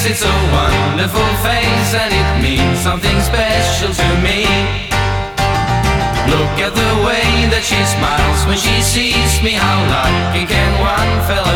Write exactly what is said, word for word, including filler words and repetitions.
it's a wonderful face and it means something special to me. Look at the way that she smiles when she sees me. How lucky can one feel